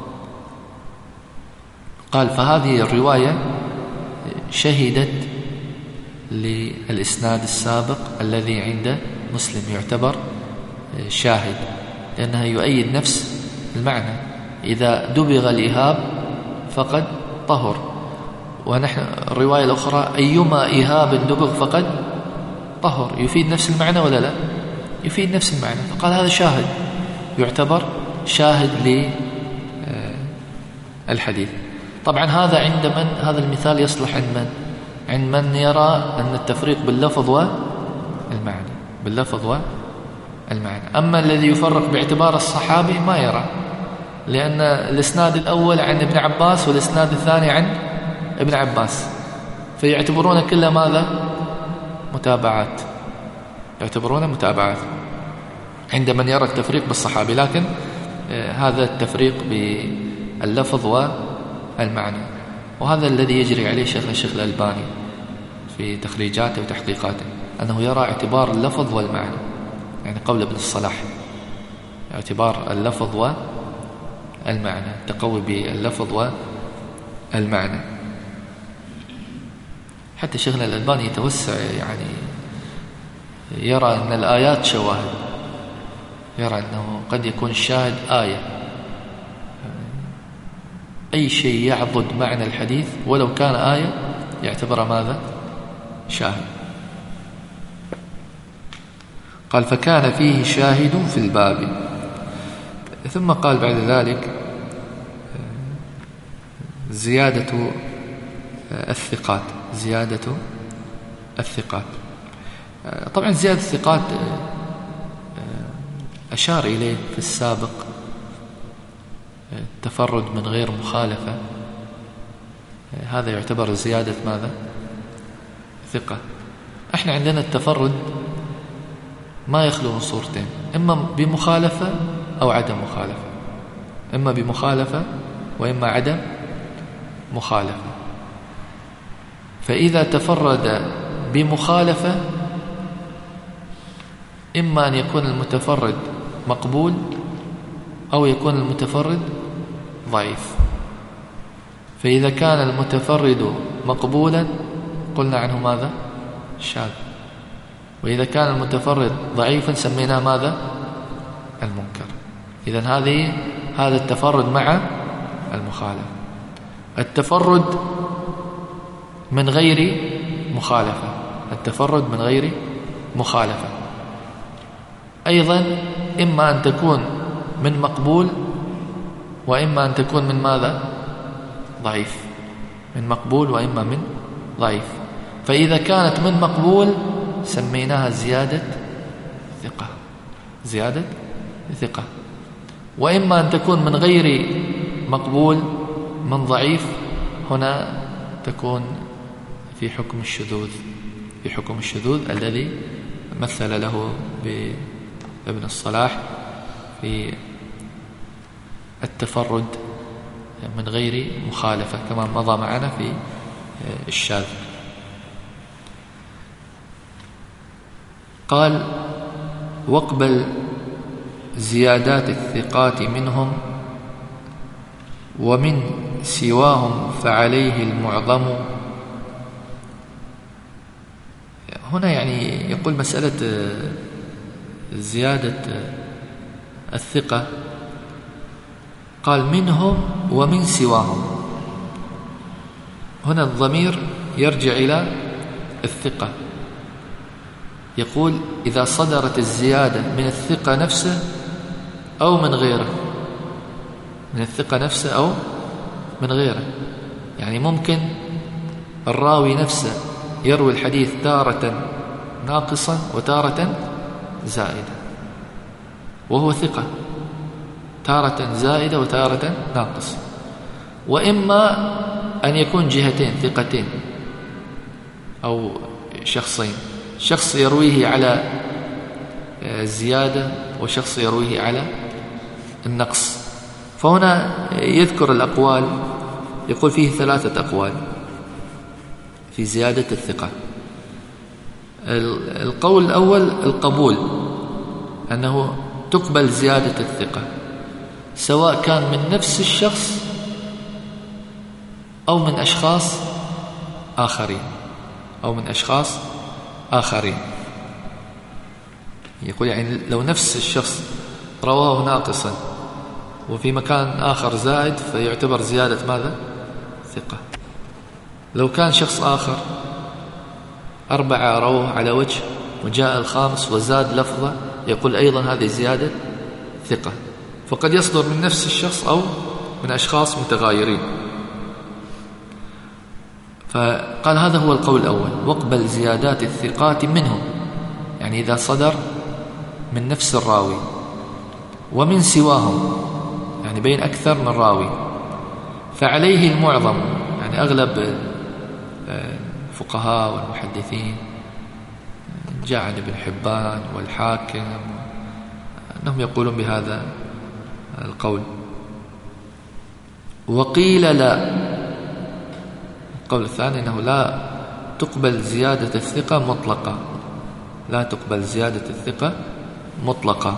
قال: فهذه الرواية شهدت للإسناد السابق الذي عند مسلم، يعتبر شاهد، لأنها يؤيد نفس المعنى: إذا دبغ الإهاب فقد طهر. ونحن الرواية الأخرى: أيما إهاب دبغ فقد طهر، يفيد نفس المعنى ولا لا؟ يفيد نفس المعنى. فقال هذا شاهد، يعتبر شاهد للحديث. طبعا هذا عند من؟ هذا المثال يصلح عند من؟ عند من يرى أن التفريق باللفظ والمعنى، باللفظ والمعنى. أما الذي يفرق باعتبار الصحابي ما يرى، لأن الإسناد الأول عن ابن عباس والإسناد الثاني عن ابن عباس، فيعتبرون كل ماذا؟ متابعات، يعتبرون متابعات عند من يرى التفريق بالصحابي. لكن هذا التفريق باللفظ والمعنى، وهذا الذي يجري عليه شيخنا الشيخ الألباني في تخريجاته وتحقيقاته، أنه يرى اعتبار اللفظ والمعنى، يعني قول ابن الصلاح اعتبار اللفظ والمعنى، تقوي باللفظ والمعنى. حتى شيخنا الألباني يتوسع، يعني يرى أن الآيات شواهد، يرى أنه قد يكون الشاهد آية، أي شيء يعضد معنى الحديث ولو كان آية يعتبر ماذا؟ شاهد. قال: فكان فيه شاهد في الباب. ثم قال بعد ذلك: زيادة الثقات، زيادة الثقات. طبعا زيادة الثقات أشار إليه في السابق التفرد من غير مخالفة، هذا يعتبر زيادة ماذا؟ ثقة. احنا عندنا التفرد ما يخلو من صورتين، إما بمخالفة أو عدم مخالفة، إما بمخالفة وإما عدم مخالفة. فإذا تفرد بمخالفة إما أن يكون المتفرد مقبول أو يكون المتفرد ضعيف. فإذا كان المتفرد مقبولا قلنا عنه ماذا؟ شاذ. وإذا كان المتفرد ضعيفا سميناه ماذا؟ المنكر. إذن هذه هذا التفرد مع المخالفة. التفرد من غير مخالفة، التفرد من غير مخالفة أيضا إما أن تكون من مقبول وإما أن تكون من ماذا؟ ضعيف. من مقبول وإما من ضعيف. فإذا كانت من مقبول سميناها زيادة ثقة، زيادة ثقة. وإما أن تكون من غير مقبول من ضعيف، هنا تكون في حكم الشذوذ، في حكم الشذوذ الذي مثل له بابن الصلاح في التفرد من غير مخالفة كما مضى معنا في الشاذ. قال واقبل زيادات الثقات منهم ومن سواهم فعليه المعظم. هنا يعني يقول مسألة زيادة الثقة، قال منهم ومن سواهم. هنا الضمير يرجع إلى الثقة. يقول إذا صدرت الزيادة من الثقة نفسه أو من غيره، من الثقة نفسه أو من غيره. يعني ممكن الراوي نفسه يروي الحديث تارة ناقصا وتارة زائدة وهو ثقة، تارة زائدة وتارة ناقص. وإما أن يكون جهتين ثقتين أو شخصين، شخص يرويه على الزيادة وشخص يرويه على النقص. فهنا يذكر الأقوال، يقول فيه ثلاثة أقوال في زيادة الثقة. القول الأول القبول، أنه تقبل زيادة الثقة سواء كان من نفس الشخص أو من أشخاص آخرين أو من أشخاص آخرين. يقول يعني لو نفس الشخص رواه ناقصا وفي مكان آخر زائد فيعتبر زيادة ماذا؟ ثقة. لو كان شخص آخر أربعة رواه على وجه وجاء الخامس وزاد لفظة، يقول أيضا هذه زيادة ثقة. فقد يصدر من نفس الشخص أو من أشخاص متغايرين. فقال هذا هو القول الأول، واقبل زيادات الثقات منهم، يعني إذا صدر من نفس الراوي، ومن سواهم يعني بين أكثر من راوي، فعليه المعظم، يعني أغلب الفقهاء والمحدثين جاء عن ابن حبان والحاكم أنهم يقولون بهذا القول. وقيل لا، القول الثاني أنه لا تقبل زيادة الثقة مطلقة، لا تقبل زيادة الثقة مطلقة.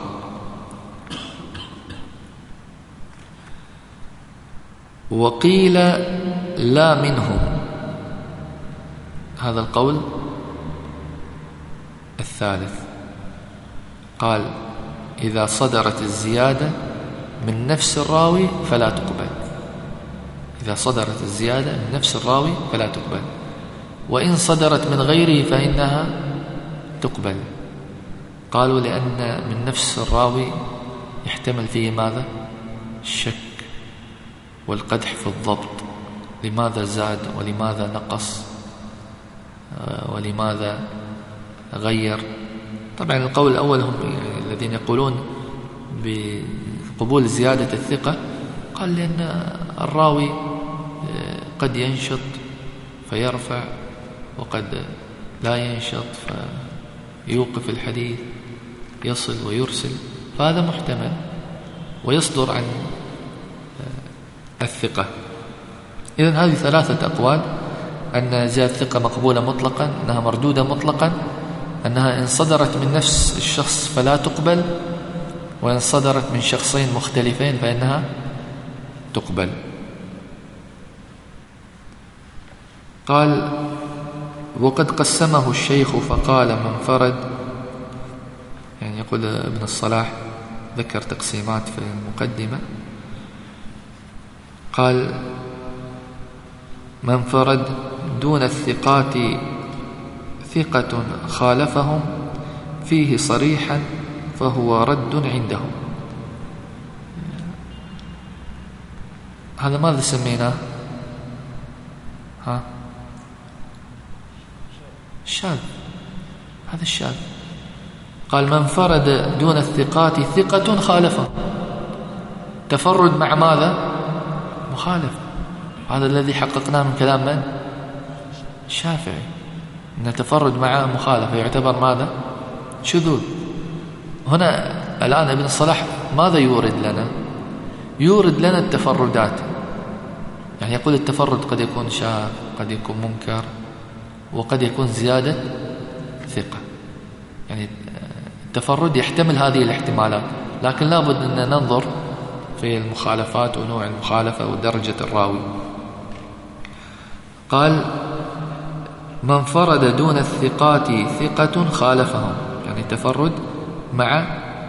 وقيل لا منهم، هذا القول الثالث. قال إذا صدرت الزيادة من نفس الراوي فلا تقبل، إذا صدرت الزيادة من نفس الراوي فلا تقبل، وإن صدرت من غيره فإنها تقبل. قالوا لأن من نفس الراوي يحتمل فيه ماذا؟ الشك والقدح في الضبط، لماذا زاد ولماذا نقص ولماذا غير. طبعا القول الأول هم الذين يقولون بقبول زيادة الثقة، قال لأن الراوي قد ينشط فيرفع وقد لا ينشط فيوقف الحديث، يصل ويرسل، فهذا محتمل ويصدر عن الثقة. إذن هذه ثلاثة أقوال: أن زيادة الثقة مقبولة مطلقا، أنها مردودة مطلقا، أنها إن صدرت من نفس الشخص فلا تقبل، وإن صدرت من شخصين مختلفين فإنها تقبل. قال: وقد قسمه الشيخ فقال: من فرد، يعني يقول ابن الصلاح ذكر تقسيمات في المقدمة، قال: من فرد دون الثقات ثقة خالفهم فيه صريحا فهو رد عندهم. هذا ماذا سميناه؟ ها؟ شاذ. هذا الشاذ. قال: من فرد دون الثقات ثقة خالفه. تفرد مع ماذا؟ مخالف. هذا الذي حققناه من كلام من؟ الشافعي، أن تفرد مع مخالفة يعتبر ماذا؟ شذوذ. هنا الآن ابن الصلاح ماذا يورد لنا؟ يورد لنا التفردات. يعني يقول التفرد قد يكون شاذ، قد يكون منكر، وقد يكون زيادة ثقة. يعني التفرد يحتمل هذه الاحتمالات، لكن لابد أن ننظر في المخالفات ونوع المخالفة ودرجة الراوي. قال: من فرد دون الثقات ثقة خالفهم، يعني تفرد مع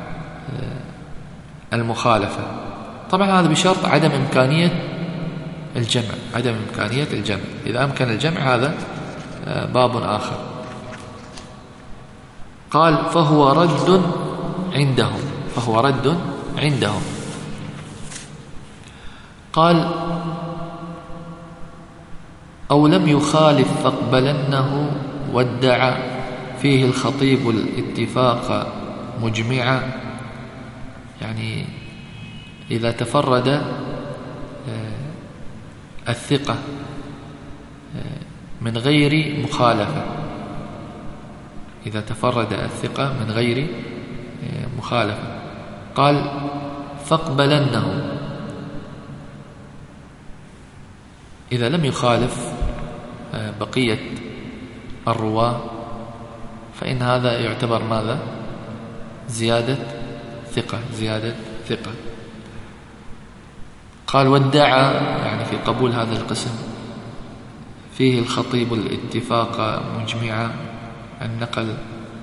المخالفة. طبعا هذا بشرط عدم إمكانية الجمع، عدم إمكانية الجمع. إذا أمكن الجمع هذا باب آخر. قال: فهو رد عندهم، فهو رد عندهم. قال: أو لم يخالف فاقبلنه، وادعى فيه الخطيب الاتفاق مجمعا. يعني إذا تفرد الثقة من غير مخالفة، إذا تفرد الثقة من غير مخالفة، قال: فاقبلنه. إذا لم يخالف بقية الرواة فإن هذا يعتبر ماذا؟ زيادة ثقة، زيادة ثقة. قال: وادعى، يعني في قبول هذا القسم، فيه الخطيب الاتفاق مجمعا، النقل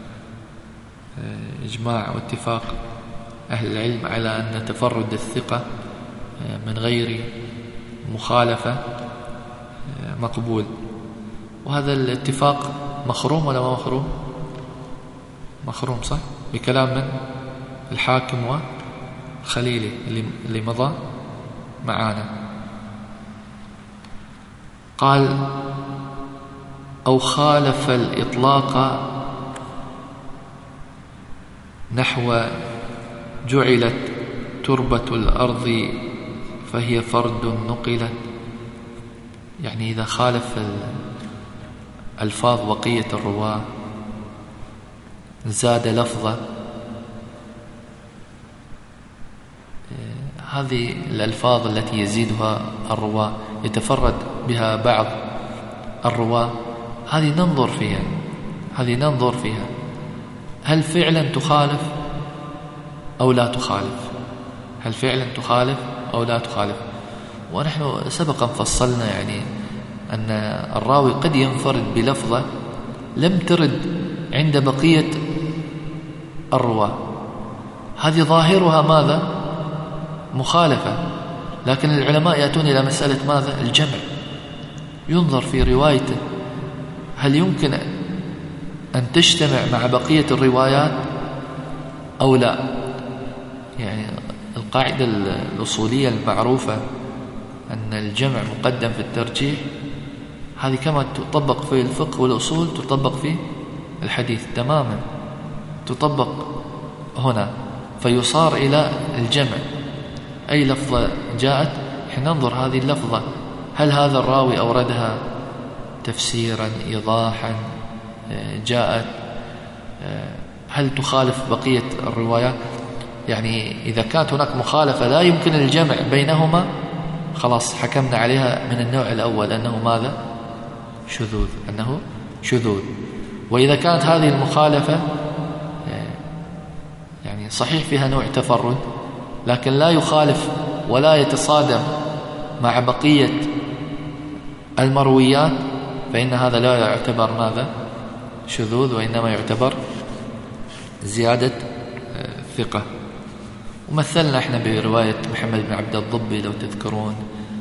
إجماع واتفاق أهل العلم على أن تفرد الثقة من غير مخالفة مقبول. وهذا الاتفاق مخروم ولا ما مخروم؟ مخروم، صح؟ بكلام من؟ الحاكم وخليلي اللي مضى معانا. قال: أو خالف الإطلاق نحو جعلت تربة الأرض فهي فرد نقلت. يعني إذا خالف الألفاظ بقية الرواة، زاد لفظة، هذه الألفاظ التي يزيدها الرواة يتفرد بها بعض الرواة، هذه ننظر فيها، هذه ننظر فيها هل فعلا تخالف أو لا تخالف، هل فعلا تخالف أو لا تخالف. ونحن سبقا فصلنا يعني أن الراوي قد ينفرد بلفظة لم ترد عند بقية الرواة، هذه ظاهرها ماذا؟ مخالفة، لكن العلماء يأتون إلى مسألة ماذا؟ الجمع. ينظر في روايته هل يمكن أن تجتمع مع بقية الروايات أو لا. يعني القاعدة الأصولية المعروفة أن الجمع مقدم في الترجيح، هذه كما تطبق في الفقه والأصول تطبق في الحديث تماما، تطبق هنا. فيصار إلى الجمع، أي لفظة جاءت حين ننظر هذه اللفظة هل هذا الراوي أوردها تفسيرا، إيضاحا، جاءت هل تخالف بقية الروايات؟ يعني إذا كانت هناك مخالفة لا يمكن الجمع بينهما خلاص حكمنا عليها من النوع الأول أنه ماذا؟ شذوذ، أنه شذوذ. وإذا كانت هذه المخالفة يعني صحيح فيها نوع تفرد لكن لا يخالف ولا يتصادم مع بقية المرويات، فإن هذا لا يعتبر ماذا؟ شذوذ، وإنما يعتبر زيادة ثقة. ومثلنا احنا برواية محمد بن عبد الضبي لو تذكرون،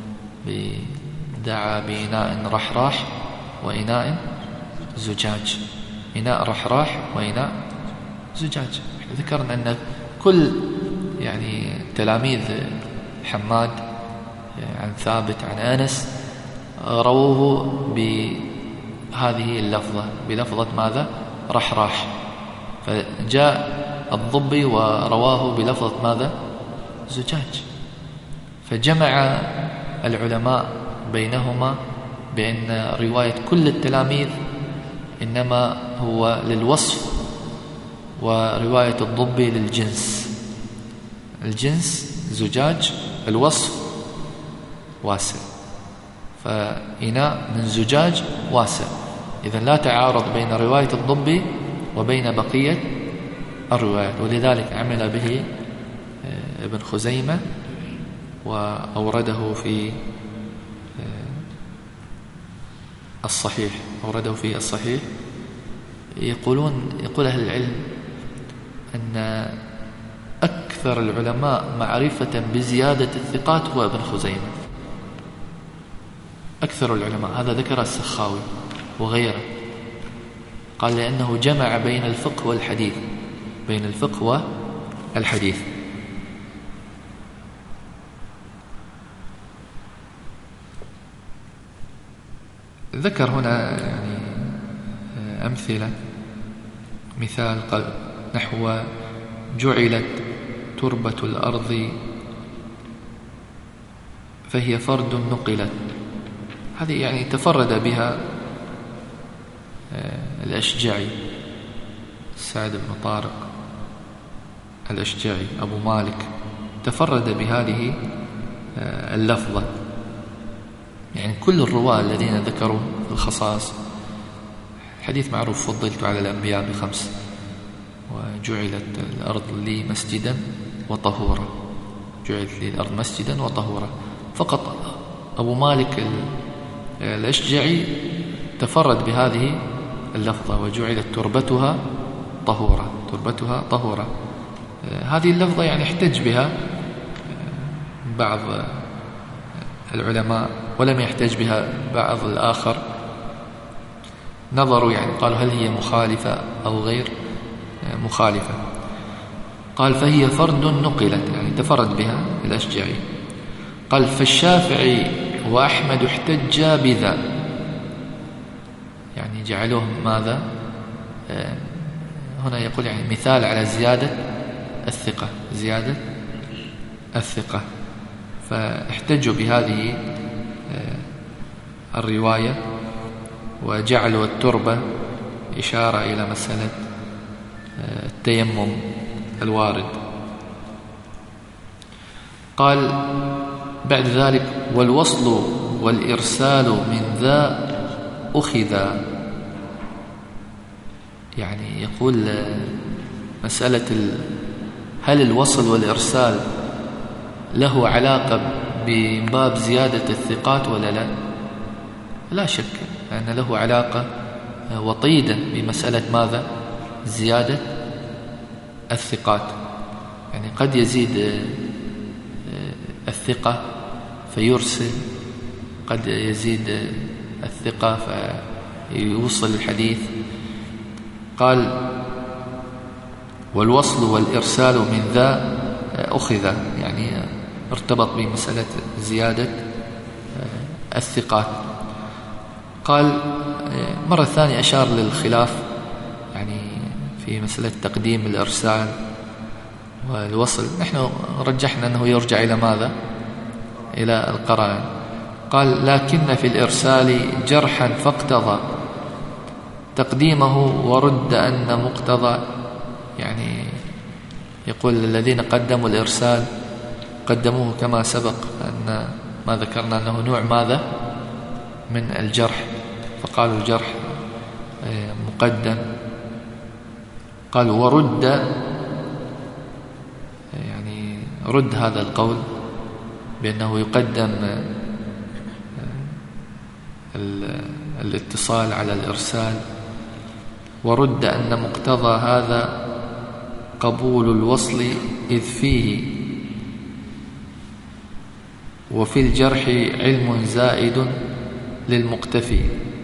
دعا بإناء رحراح وإناء زجاج، إناء رحراح وإناء زجاج. ذكرنا أن كل يعني تلاميذ حماد عن ثابت عن أنس رووه بهذه اللفظة، بلفظة ماذا؟ رحراح. فجاء الضبي ورواه بلفظة ماذا؟ زجاج. فجمع العلماء بينهما بأن رواية كل التلاميذ إنما هو للوصف، ورواية الضبي للجنس. الجنس زجاج، الوصف واسع، فإناء من زجاج واسع. إذن لا تعارض بين رواية الضبي وبين بقية الروايات، ولذلك عمل به ابن خزيمة وأورده في الصحيح، أورده في الصحيح. يقولون يقول أهل العلم أن أكثر العلماء معرفة بزيادة الثقات هو ابن خزيمة، أكثر العلماء. هذا ذكر السخاوي وغيره، قال لأنه جمع بين الفقه والحديث، بين الفقه والحديث. ذكر هنا يعني أمثلة، مثال قال نحو جعلت تربة الأرض فهي فرد نقلت. هذه يعني تفرد بها الأشجعي، سعد بن طارق الأشجعي أبو مالك، تفرد بهذه اللفظة. يعني كل الرواة الذين ذكروا الخصائص، الحديث معروف فضلت على الأنبياء بخمس، وجعلت الأرض لي مسجدا وطهورا، جعلت لي الأرض مسجدا وطهورا. فقط أبو مالك الأشجعي تفرد بهذه اللفظة، وجعلت تربتها طهورا، تربتها طهورا. هذه اللفظة يعني احتج بها بعض العلماء ولم يحتج بها بعض الآخر، نظروا يعني قالوا هل هي مخالفة أو غير مخالفة. قال فهي فرد نقلت، يعني تفرد بها الأشجعي. قال فالشافعي وأحمد احتجا بذا، يعني جعلوه ماذا؟ هنا يقول يعني مثال على زيادة الثقة، زيادة الثقة. فاحتجوا بهذه الرواية وجعلوا التربة إشارة إلى مسألة التيمم الوارد. قال بعد ذلك والوصل والإرسال من ذا أخذا، يعني يقول مسألة هل الوصل والإرسال له علاقة بباب زيادة الثقات ولا لا؟ لا شك أن له علاقة وطيدة بمسألة ماذا؟ زيادة الثقات. يعني قد يزيد الثقة فيرسل، قد يزيد الثقة فيوصل الحديث. قال والوصل والإرسال من ذا أخذ، يعني ارتبط بمسألة زيادة الثقات. قال مرة ثانية أشار للخلاف يعني في مسألة تقديم الإرسال والوصل. نحن رجحنا أنه يرجع إلى ماذا؟ إلى القرائن. قال لكن في الإرسال جرحا فاقتضى تقديمه ورد أن مقتضى يعني يقول الذين قدموا الإرسال قدموه كما سبق أن ما ذكرنا أنه نوع ماذا من الجرح، فقالوا الجرح مقدم. قال ورد، يعني رد هذا القول بأنه يقدم الاتصال على الإرسال، ورد أن مقتضى هذا قبول الوصل إذ فيه وفي الجرح علم زائد للمقتفي.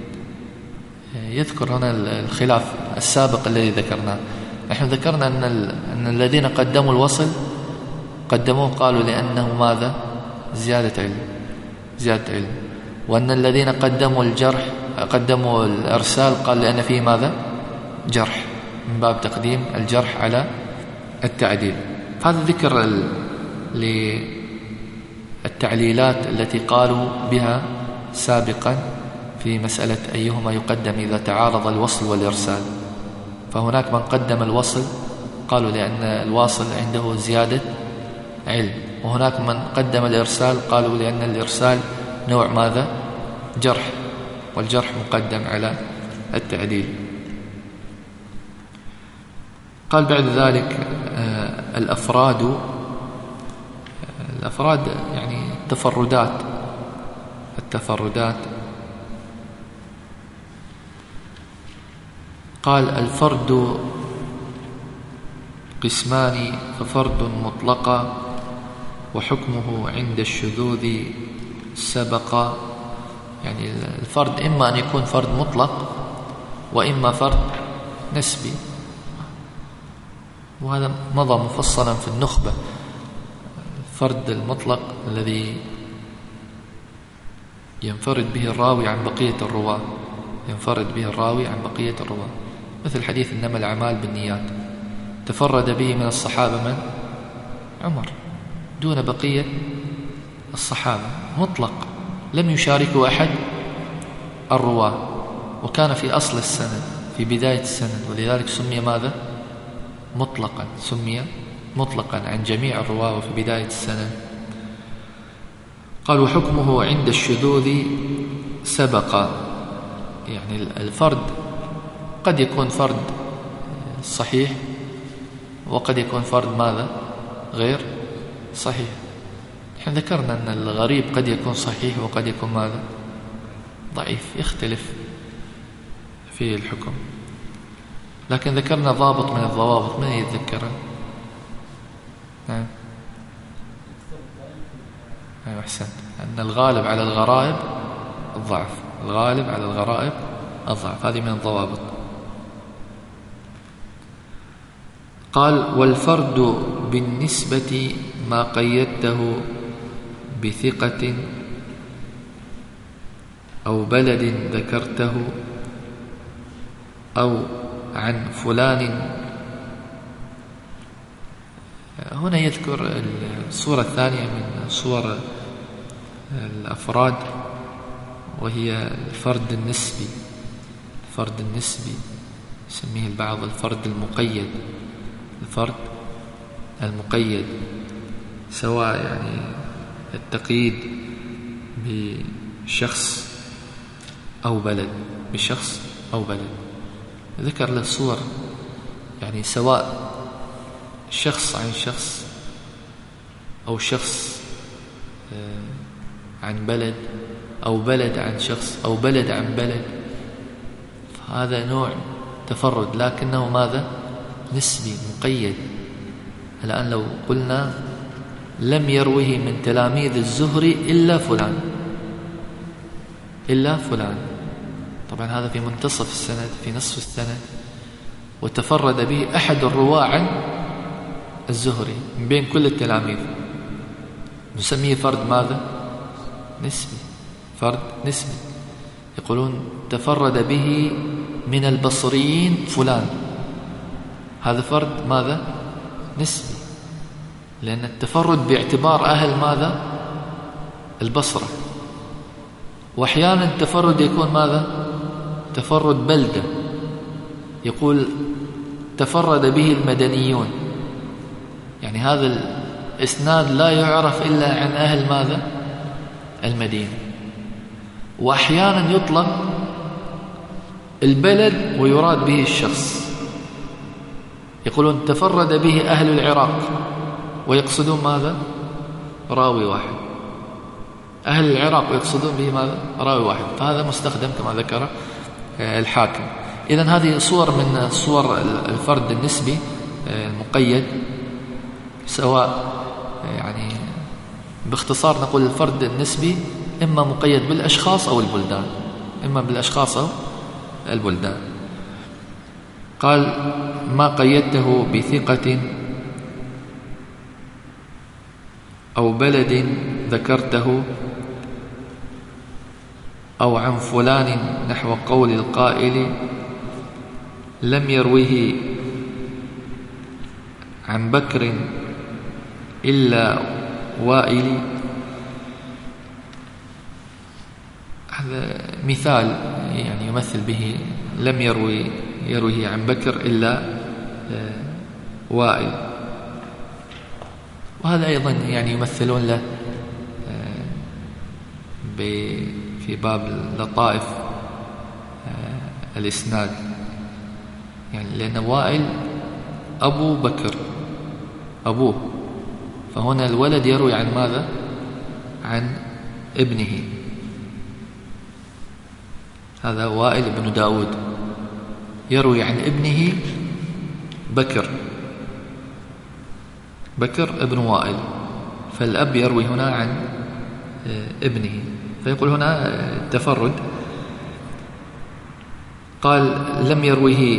يذكر هنا الخلاف السابق الذي ذكرناه. نحن ذكرنا أن, أن الذين قدموا الوصل قدموه قالوا لأنه ماذا زيادة علم زيادة علم وأن الذين قدموا الجرح قدموا الإرسال قال لأن فيه ماذا جرح، من باب تقديم الجرح على التعديل. هذا ذكر للتعليلات التي قالوا بها سابقا في مسألة أيهما يقدم إذا تعارض الوصل والإرسال. فهناك من قدم الوصل قالوا لأن الواصل عنده زيادة علم، وهناك من قدم الإرسال قالوا لأن الإرسال نوع ماذا جرح، والجرح مقدم على التعديل. قال بعد ذلك آه الأفراد الأفراد يعني التفردات التفردات قال الفرد قسمان، ففرد مطلقة وحكمه عند الشذوذ سبق. يعني الفرد إما أن يكون فرد مطلق وإما فرد نسبي، وهذا مضى مفصلا في النخبة. الفرد المطلق الذي ينفرد به الراوي عن بقية الرواة ينفرد به الراوي عن بقية الرواة، مثل حديث إنما الأعمال بالنيات، تفرد به من الصحابة من؟ عمر، دون بقية الصحابة، مطلق لم يشاركه أحد الرواة، وكان في أصل السند في بداية السند، ولذلك سمي ماذا؟ مطلقا، سمي مطلقا عن جميع الرواة وفي بداية السند. قال وحكمه عند الشذوذ سبق. يعني الفرد قد يكون فرد صحيح وقد يكون فرد ماذا غير صحيح. نحن ذكرنا أن الغريب قد يكون صحيح وقد يكون ماذا ضعيف، يختلف في الحكم. لكن ذكرنا ضابط من الضوابط، من يتذكره؟ نعم أيوة أحسنت، أن الغالب على الغرائب الضعف، الغالب على الغرائب الضعف، هذه من الضوابط. قال والفرد بالنسبة ما قيدته بثقة أو بلد ذكرته أو عن فلان. هنا يذكر الصورة الثانية من صور الأفراد، وهي الفرد النسبي. الفرد النسبي يسميه البعض الفرد المقيد. الفرد المقيد سواء يعني التقييد بشخص أو بلد، بشخص أو بلد. ذكر له صور، يعني سواء شخص عن شخص أو شخص عن بلد أو بلد عن شخص أو بلد عن بلد، فهذا نوع تفرد لكنه ماذا نسبي مقيد. الآن لو قلنا لم يروه من تلاميذ الزهري إلا فلان إلا فلان، طبعا هذا في منتصف السند، في نصف السند، وتفرد به أحد الرواة عن الزهري من بين كل التلاميذ، نسميه فرد ماذا نسبي، فرد نسبي. يقولون تفرد به من البصريين فلان، هذا فرد ماذا نسبي، لأن التفرد باعتبار أهل ماذا البصرة. وأحيانا التفرد يكون ماذا تفرد بلدة، يقول تفرد به المدنيون، يعني هذا الإسناد لا يعرف إلا عن أهل ماذا؟ المدينة. وأحيانا يطلق البلد ويراد به الشخص، يقولون تفرد به أهل العراق ويقصدون ماذا؟ راوي واحد. أهل العراق ويقصدون به ماذا؟ راوي واحد. فهذا مستخدم كما ذكر الحاكم. إذن هذه صور من صور الفرد النسبي المقيد، سواء يعني باختصار نقول الفرد النسبي إما مقيد بالأشخاص أو البلدان، إما بالأشخاص أو البلدان. قال ما قيدته بثقة أو بلد ذكرته أو عن فلان نحو قول القائل لم يروه عن بكر إلا وائل. هذا مثال يعني يمثل به لم يروي يروه عن بكر إلا وائل. وهذا أيضا يعني يمثلون له في باب لطائف الإسناد، يعني لأن وائل أبو بكر أبوه، فهنا الولد يروي عن ماذا؟ عن ابنه. هذا وائل بن داود يروي عن ابنه بكر، بكر ابن وائل، فالأب يروي هنا عن ابنه، فيقول هنا التفرد. قال لم يروه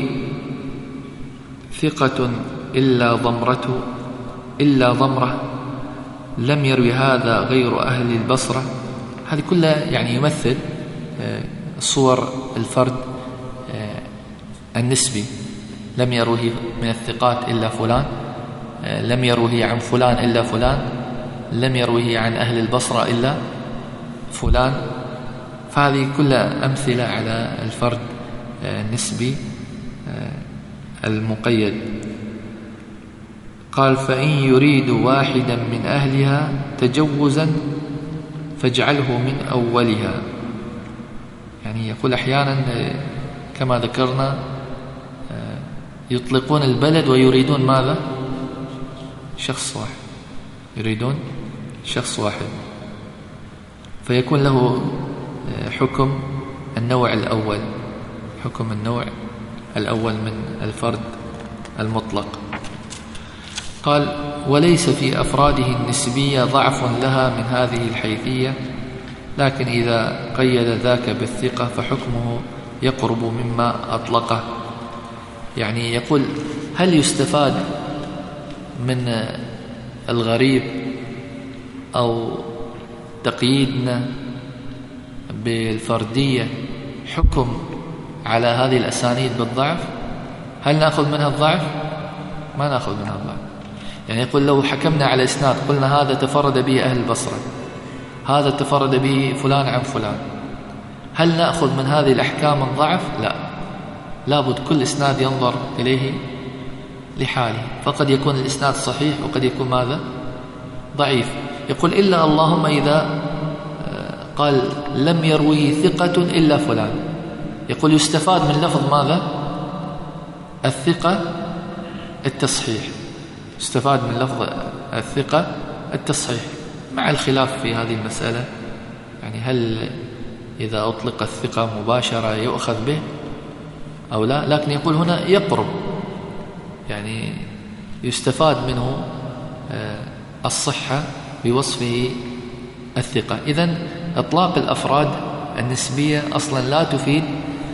ثقة إلا ضمرته إلا ضمرة، لم يروي هذا غير أهل البصرة. هذه كلها يعني يمثل صور الفرد النسبي. لم يروه من الثقات إلا فلان، لم يروه عن فلان إلا فلان، لم يروه عن أهل البصرة إلا فلان. فهذه كلها أمثلة على الفرد النسبي المقيد. قال فإن يريد واحدا من أهلها تجوزا فاجعله من أولها. يعني يقول أحيانا كما ذكرنا يطلقون البلد ويريدون ماذا؟ شخص واحد، يريدون شخص واحد، فيكون له حكم النوع الأول، حكم النوع الأول من الفرد المطلق. قال وليس في أفراده النسبية ضعف لها من هذه الحيثية، لكن إذا قيد ذاك بالثقة فحكمه يقرب مما أطلقه. يعني يقول هل يستفاد من الغريب أو تقييدنا بالفردية حكم على هذه الأسانيد بالضعف؟ هل نأخذ منها الضعف؟ ما نأخذ منها الضعف. يعني يقول لو حكمنا على إسناد قلنا هذا تفرد به أهل البصرة، هذا تفرد به فلان عن فلان، هل نأخذ من هذه الأحكام الضعف؟ لا، لابد كل إسناد ينظر إليه لحاله، فقد يكون الإسناد صحيح وقد يكون ماذا؟ ضعيف. يقول إلا اللهم إذا قال لم يروي ثقة إلا فلان، يقول يستفاد من لفظ ماذا؟ الثقة التصحيح، يستفاد من لفظ الثقة التصحيح، مع الخلاف في هذه المسألة، يعني هل إذا أطلق الثقة مباشرة يؤخذ به أو لا، لكن يقول هنا يقرب، يعني يستفاد منه الصحة بوصفه الثقة. إذن إطلاق الأفراد النسبية أصلا لا تفيد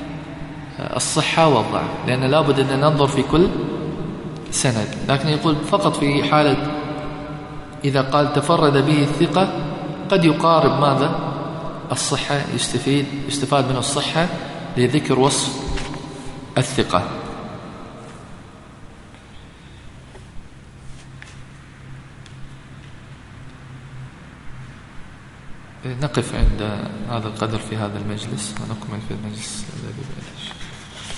الصحة والضعف، لأن لابد أن ننظر في كل سند، لكن يقول فقط في حالة إذا قال تفرد به الثقة قد يقارب ماذا؟ الصحة، يستفيد يستفاد منه الصحة لذكر وصف الثقة. نقف عند هذا القدر في هذا المجلس ونكمل في المجلس الذي بعده.